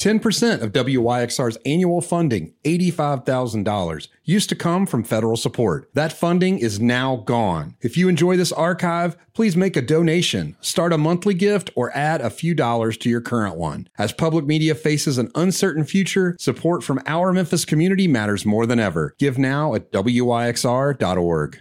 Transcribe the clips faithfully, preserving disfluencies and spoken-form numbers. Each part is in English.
ten percent of W Y X R's annual funding, eighty-five thousand dollars, used to come from federal support. That funding is now gone. If you enjoy this archive, please make a donation, start a monthly gift, or add a few dollars to your current one. As public media faces an uncertain future, support from our Memphis community matters more than ever. Give now at W Y X R dot org.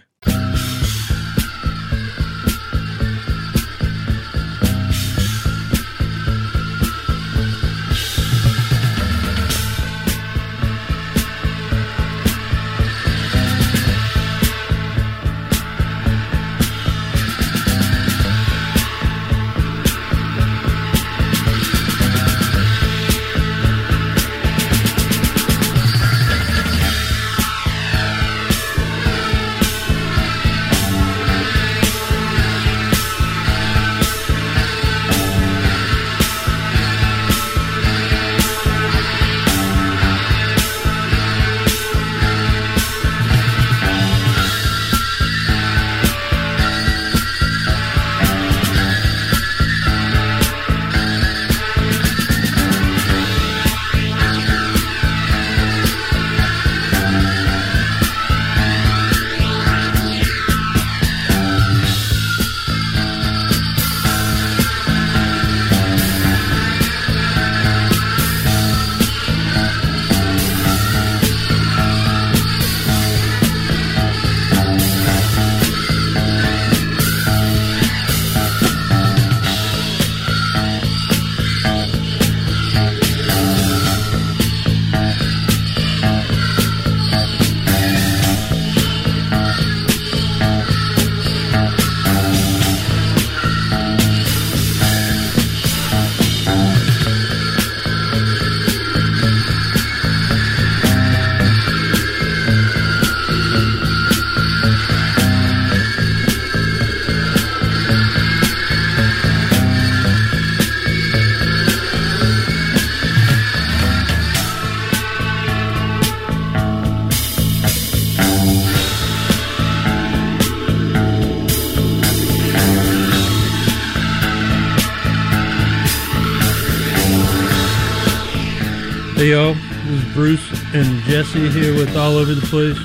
Hey y'all, this is Bruce and Jesse here with All Over the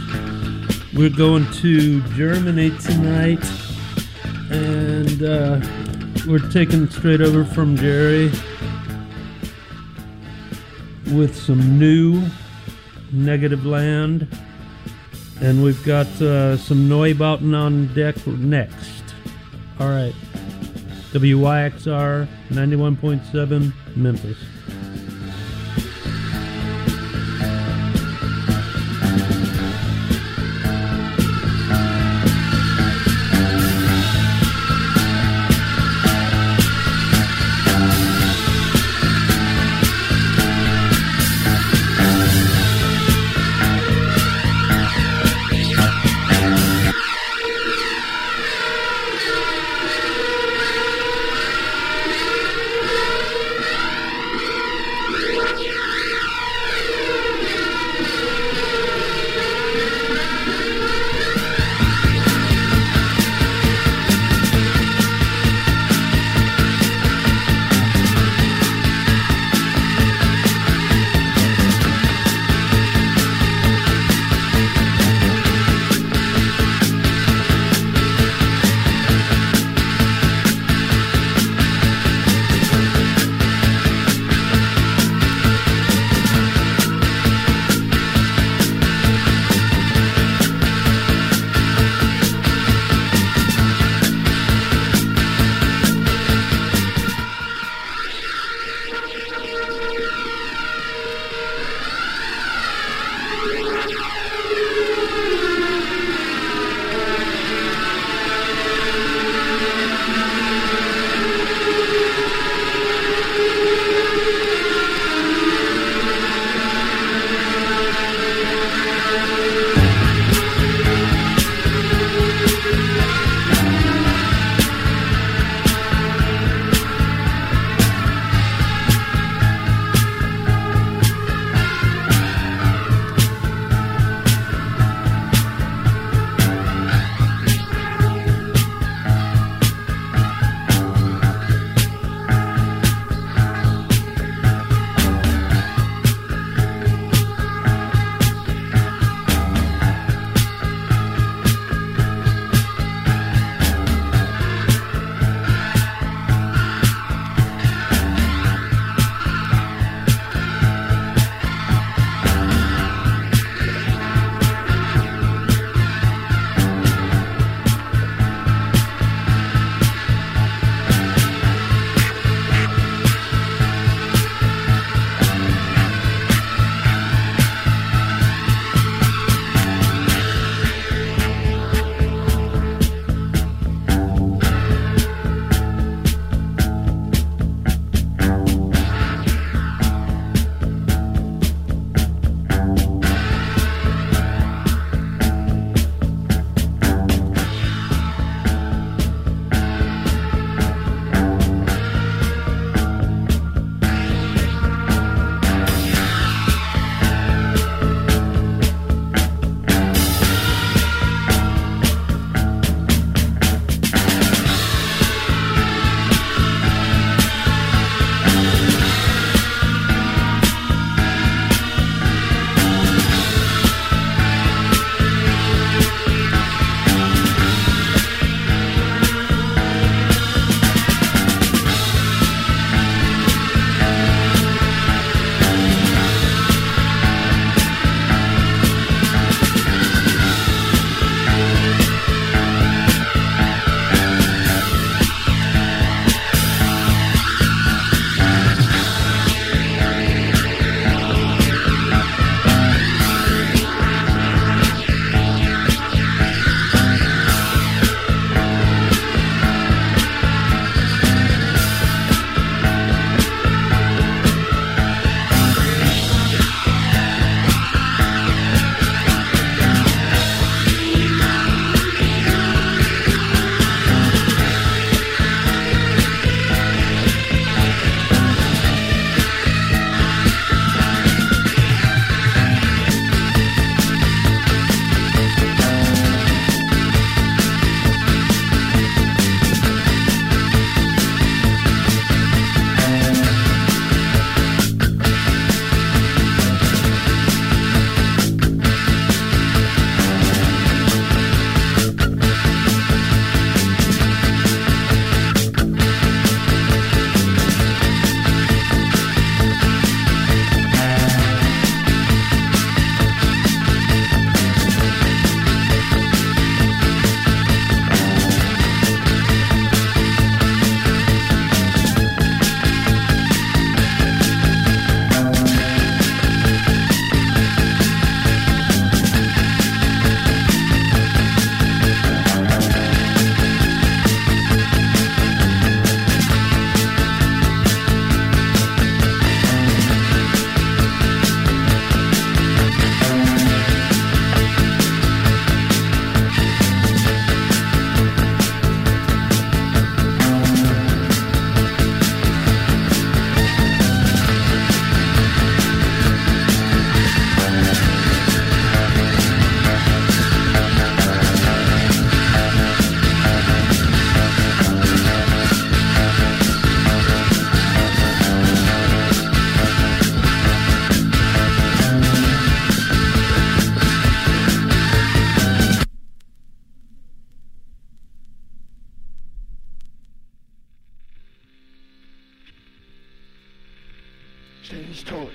Place. We're going to Germany tonight, and uh, we're taking straight over from Jerry with some new Negative Land, and we've got uh, some Neubauten on deck next. All right, W Y X R ninety-one point seven Memphis.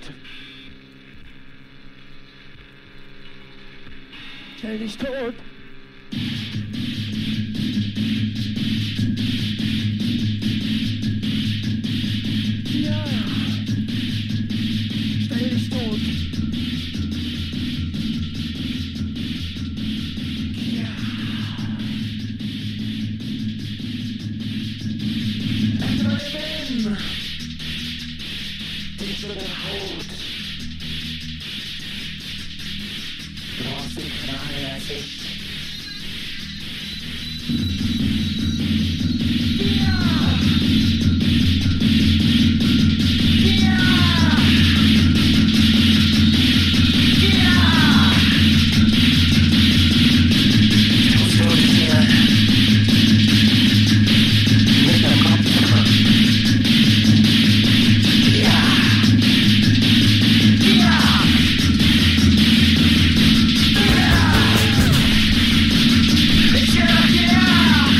Stell dich tot. Ja. Stell dich tot. Ja. Überleben. Dich oder Haut. Du brauchst die Gnade als ich. Yeah!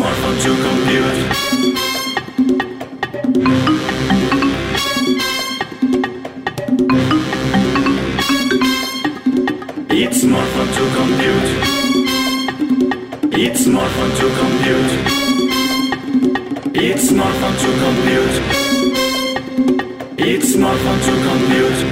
more fun to compute. It's more fun to compute. It's more fun to compute. It's more fun to compute. It's more fun to compute.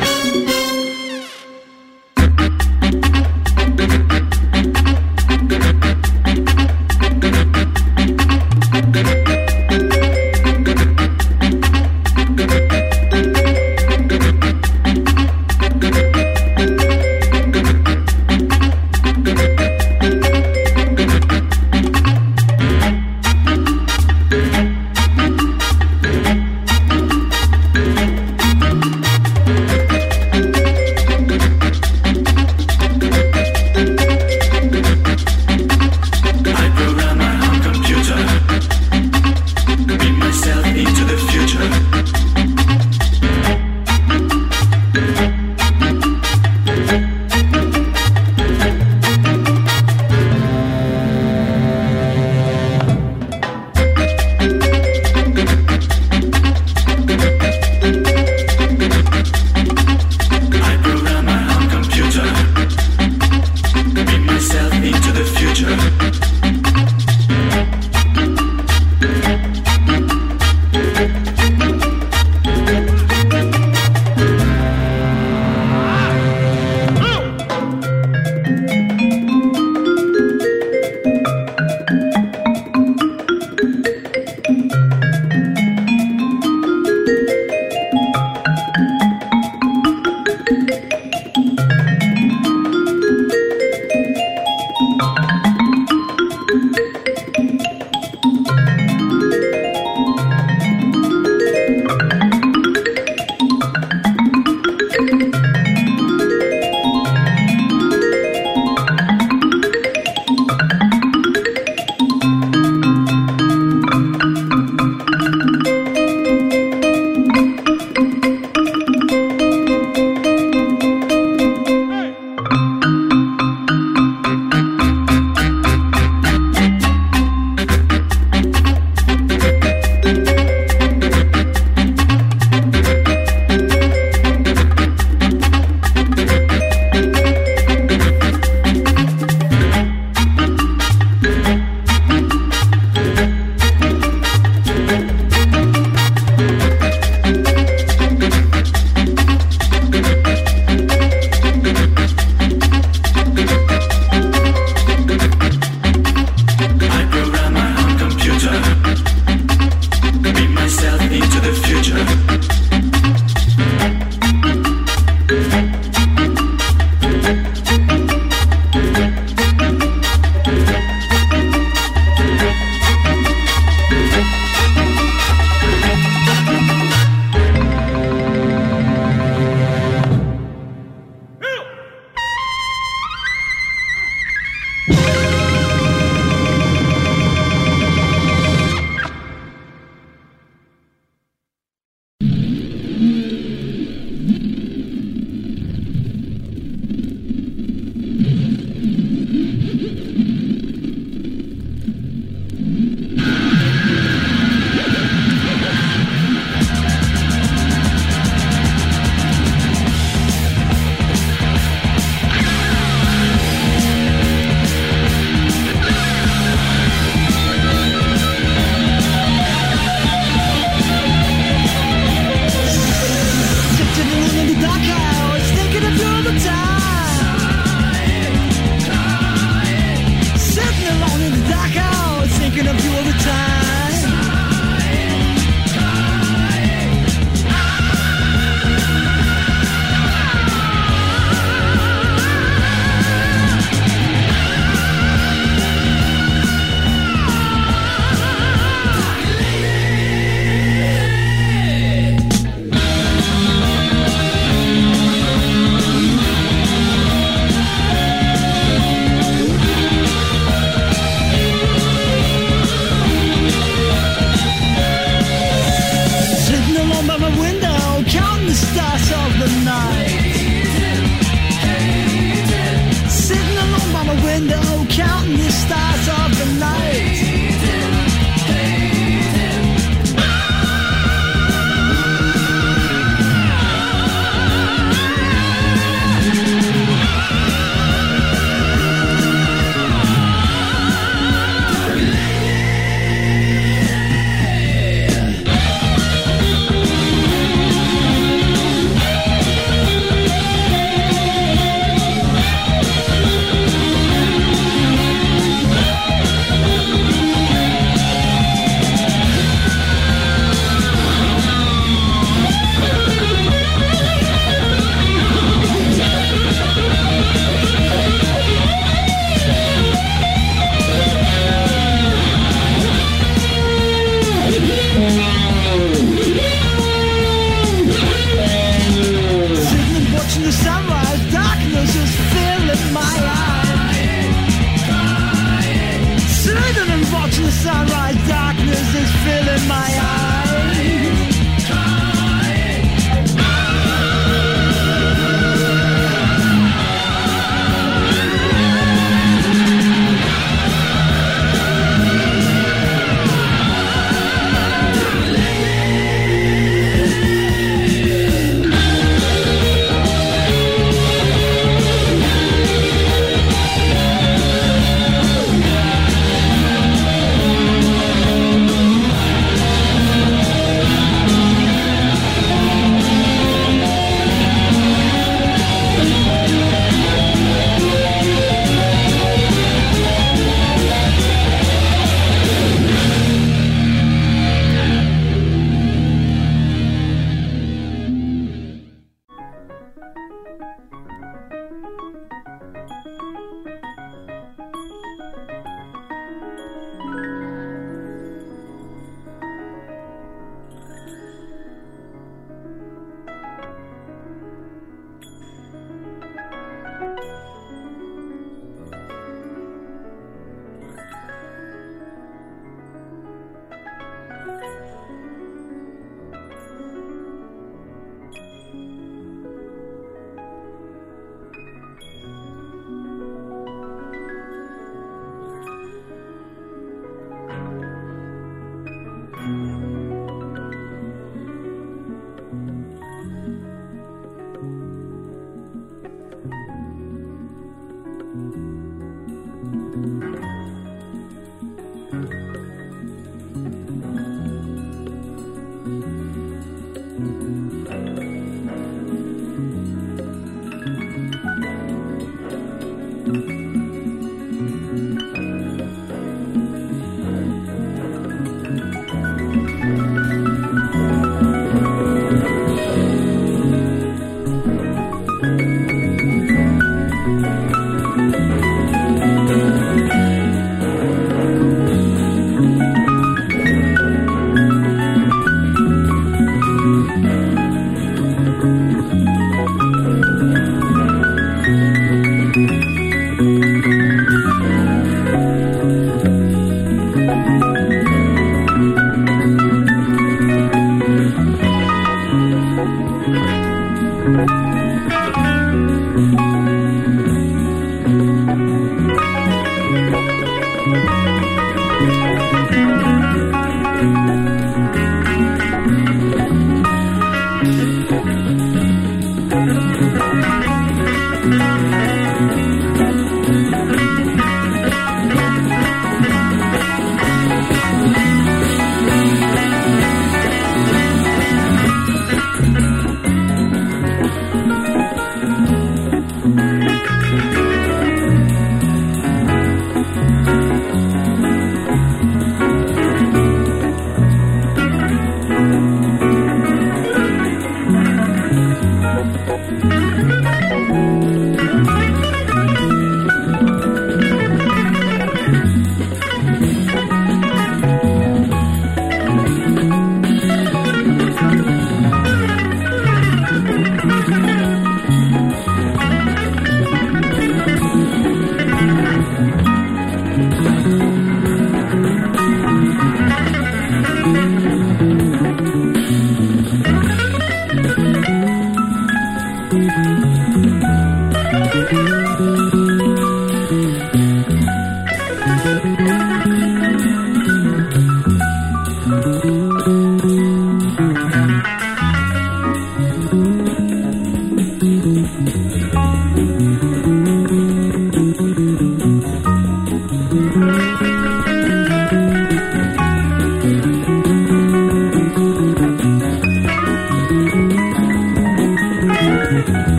sunrise darkness is filling my eyes.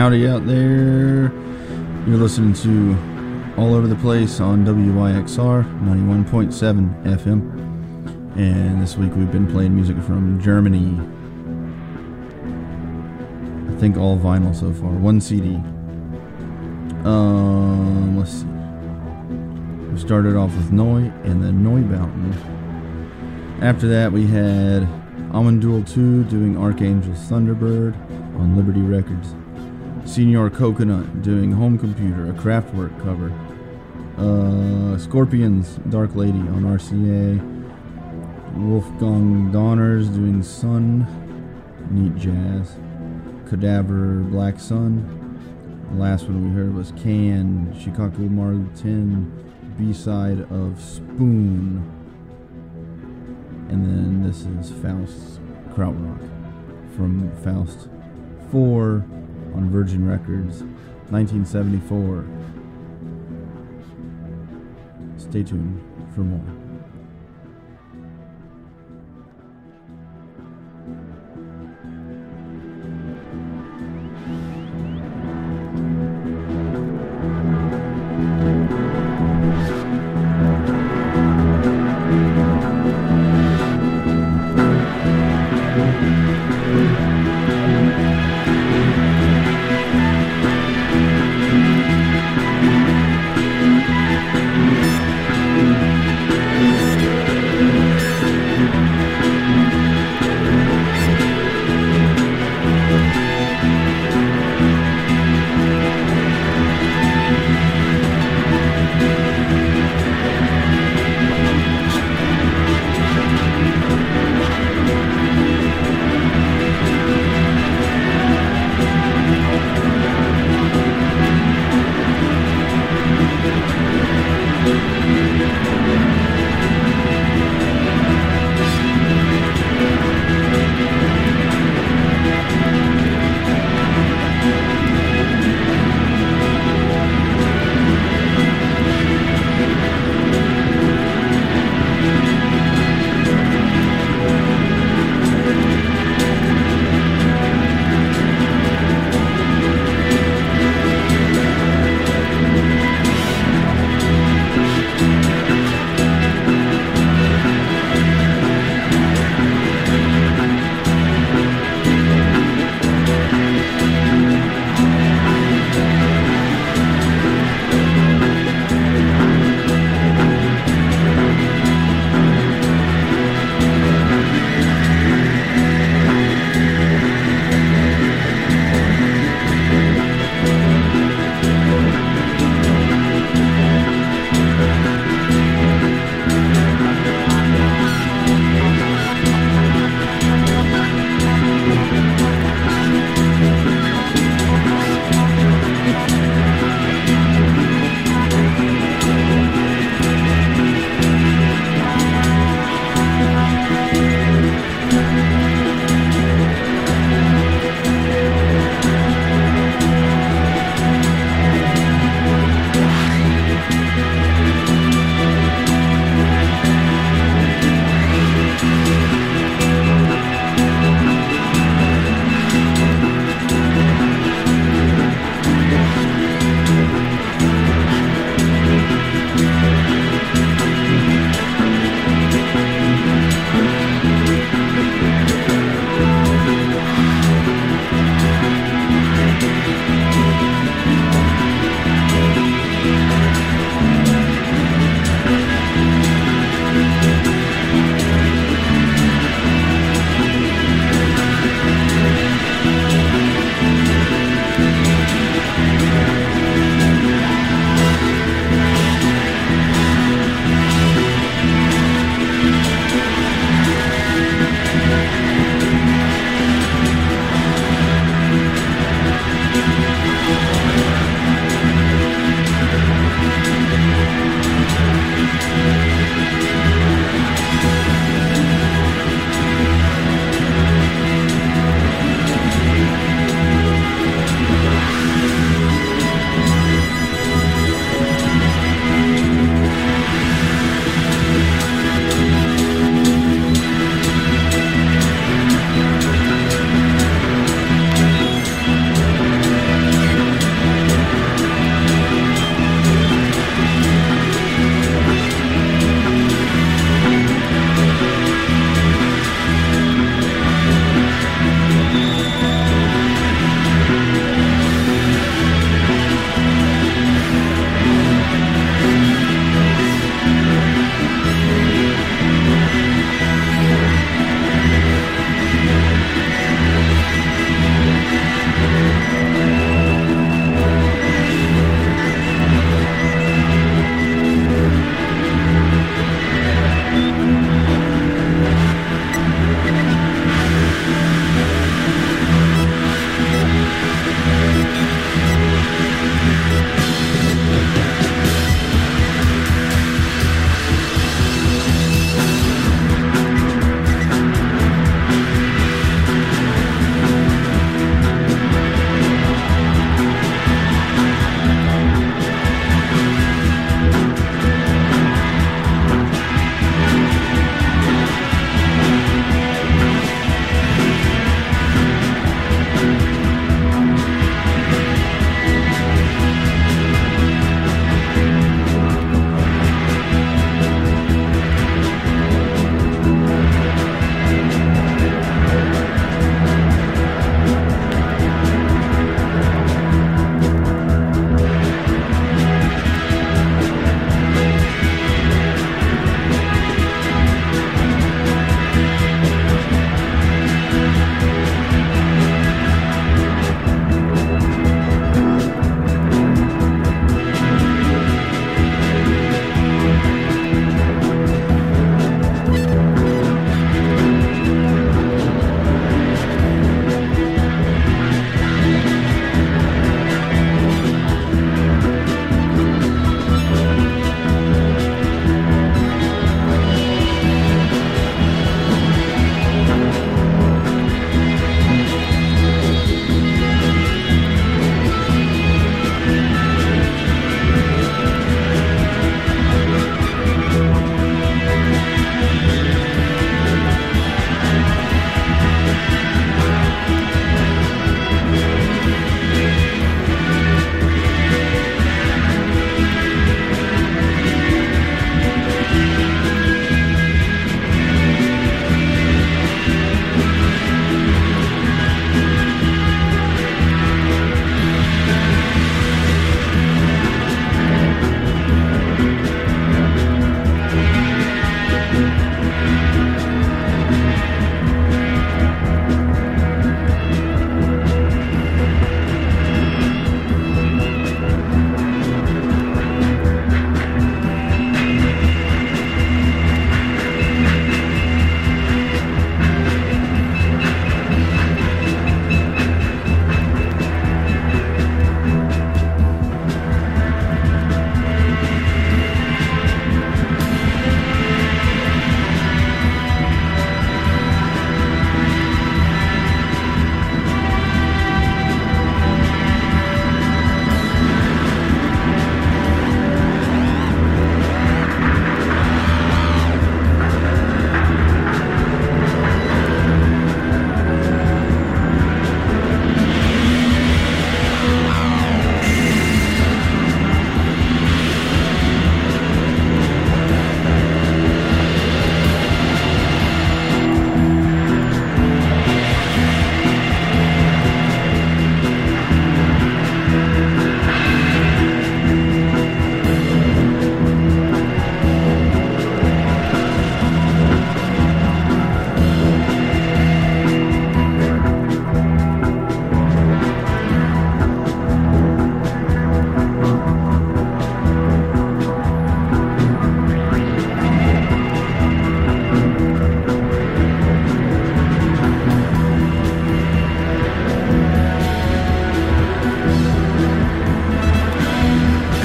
Howdy out there. You're listening to All Over the Place on W Y X R ninety-one point seven F M. And this week we've been playing music from Germany. I think all vinyl so far. One C D. Um, let's see. We started off with Neu and then Neubauten. After that we had Amandul two doing Archangel's Thunderbird on Liberty Records. Senior Coconut doing Home Computer, a Kraftwerk cover. Uh, Scorpions, Dark Lady on R C A. Wolfgang Donners doing Sun, neat jazz. Cadaver, Black Sun. The last one we heard was Can, Shikaku Maru ten, B-side of Spoon. And then this is Faust's Krautrock from Faust four on Virgin Records, nineteen seventy-four. Stay tuned for more.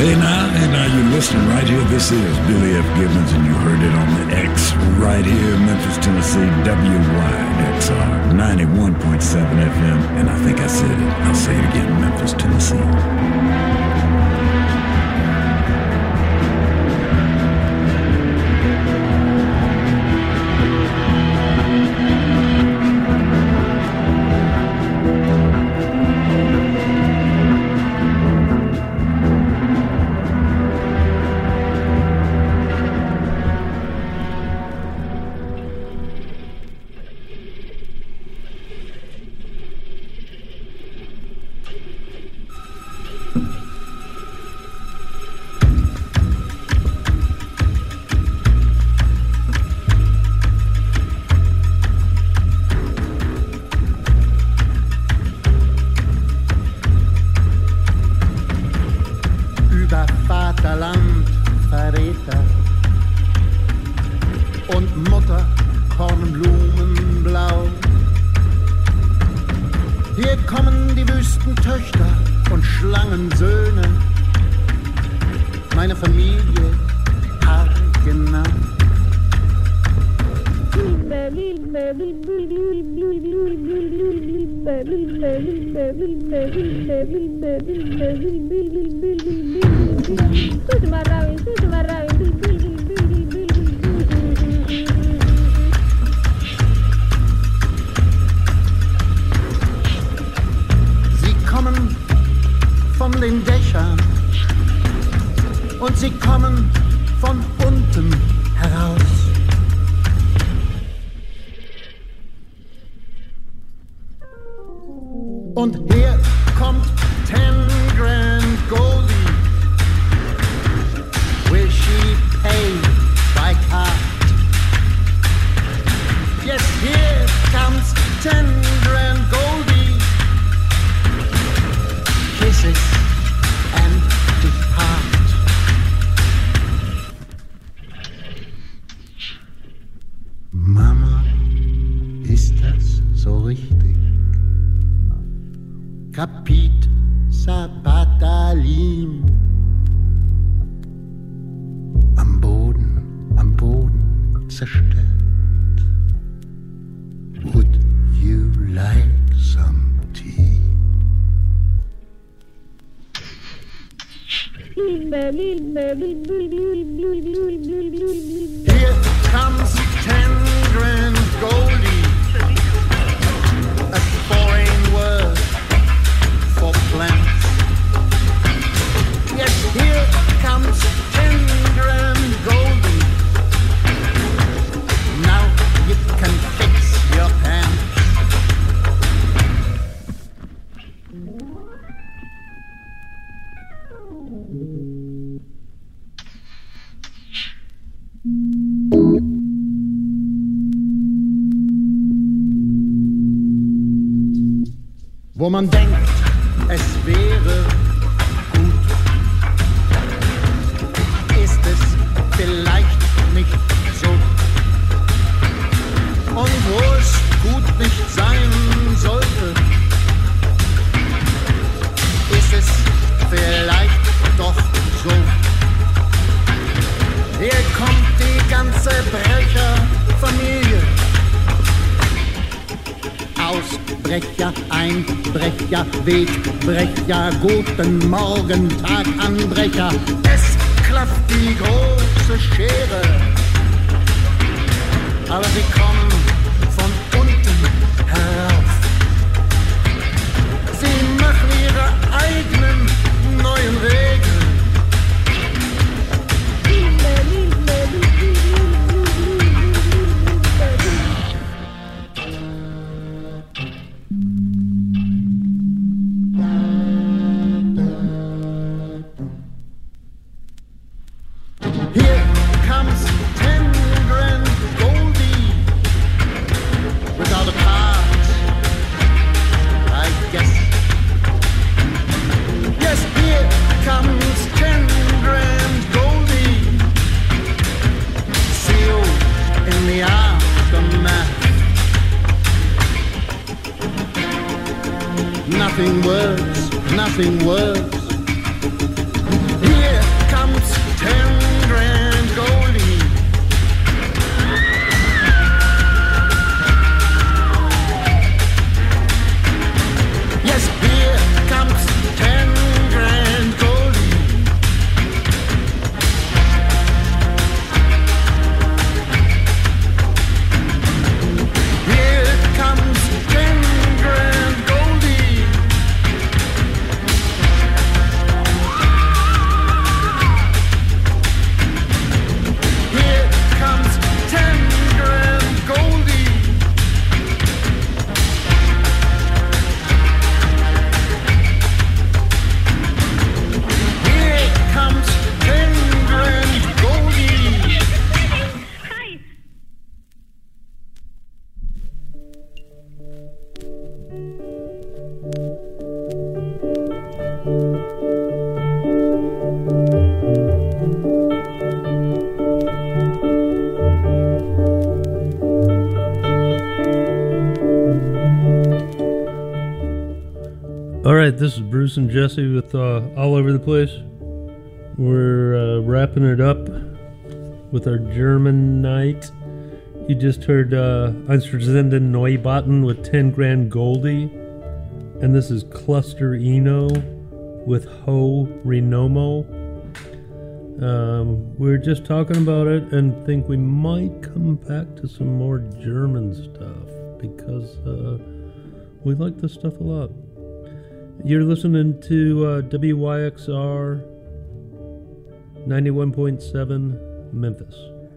Hey now, hey now, you're listening right here. This is Billy F. Gibbons, and you heard it on the X right here, Memphis, Tennessee, W Y X R, ninety-one point seven F M. And I think I said it. I'll say it again, Memphis, Tennessee. Capit Sabatalim. Am Boden, am Boden zerstört. Would you like some tea? Here comes ten grand Goldie. A foreign word for plants. Yes, here comes ten grand Goldie. Now you can fix your pants. Wo man denkt, es wäre gut, ist es vielleicht nicht so. Und wo es gut nicht sein sollte, ist es vielleicht doch so. Hier kommt die ganze Brecherfamilie. Ausbrecher, Einbrecher, Wegbrecher, guten Morgen, Taganbrecher. Es klafft die große Schere, aber sie kommen von unten herauf. Sie machen ihre eigenen neuen Regeln. Here comes ten grand Goldie without a part, I guess. Yes, here comes ten grand Goldie. See you in the aftermath. Nothing works, nothing works. Here All right, this is Bruce and Jesse with uh, All Over the Place. We're uh, wrapping it up with our German night. You just heard uh, Einstürzenden Neubauten with ten Grand Goldie. And this is Cluster Eno with Ho Rinomo. Um, we were just talking about it and think we might come back to some more German stuff because uh, we like this stuff a lot. You're listening to uh, W Y X R ninety-one point seven Memphis.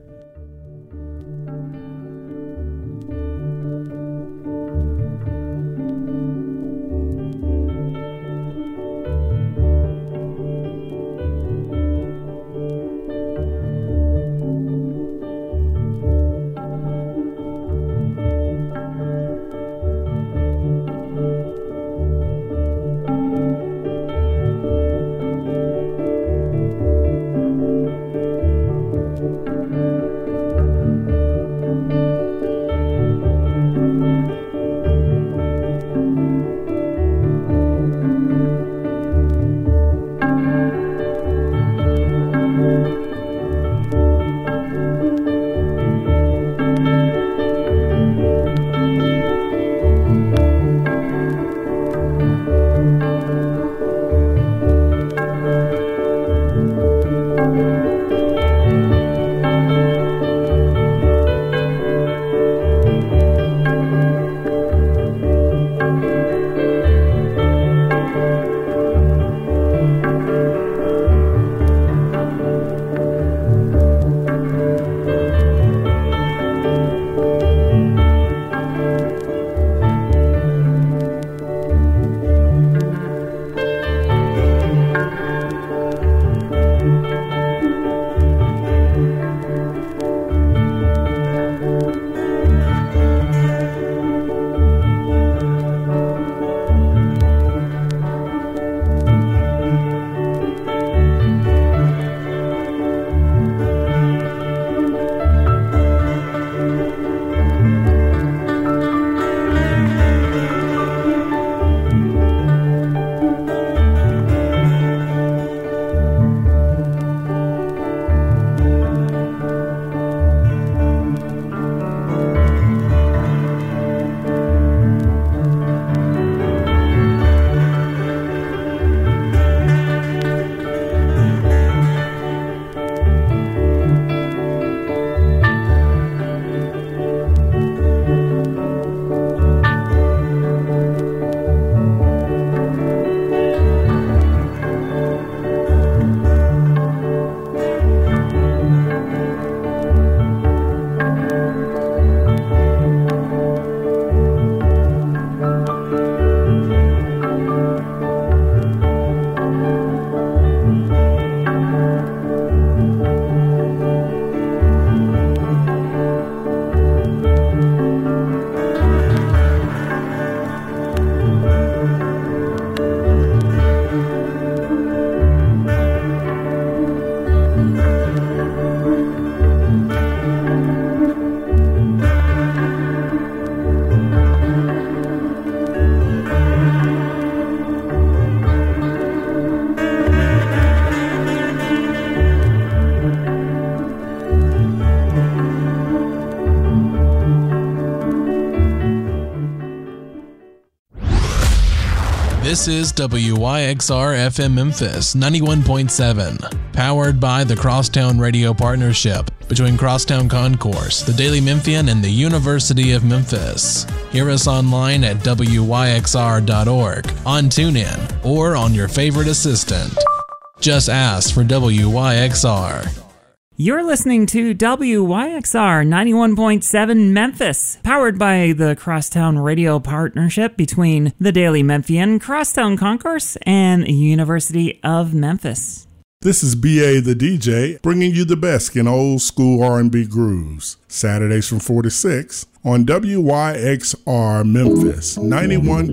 This is W Y X R F M Memphis ninety-one point seven, powered by the Crosstown Radio Partnership between Crosstown Concourse, the Daily Memphian, and the University of Memphis. Hear us online at W Y X R dot org, on TuneIn, or on your favorite assistant. Just ask for W Y X R. You're listening to W Y X R ninety-one point seven Memphis, powered by the Crosstown Radio Partnership between the Daily Memphian, Crosstown Concourse, and University of Memphis. This is B A the D J, bringing you the best in old school R and B grooves. Saturdays from four to six on W Y X R Memphis ninety-one